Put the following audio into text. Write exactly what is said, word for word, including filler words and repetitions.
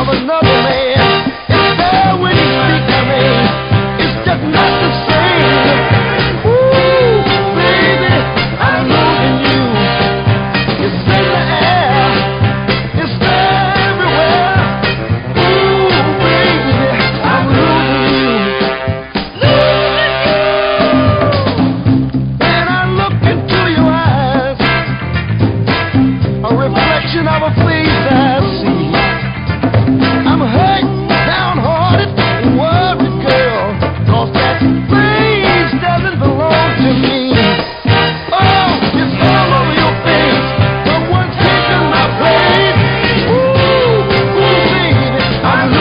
of another man. It's there when you speak to me. It's just not the same. Ooh, baby, I'm losing you. It's in the air. It's there everywhere. Ooh, baby, I'm losing you. Losing you. When I look into your eyes, a reflection of a flame.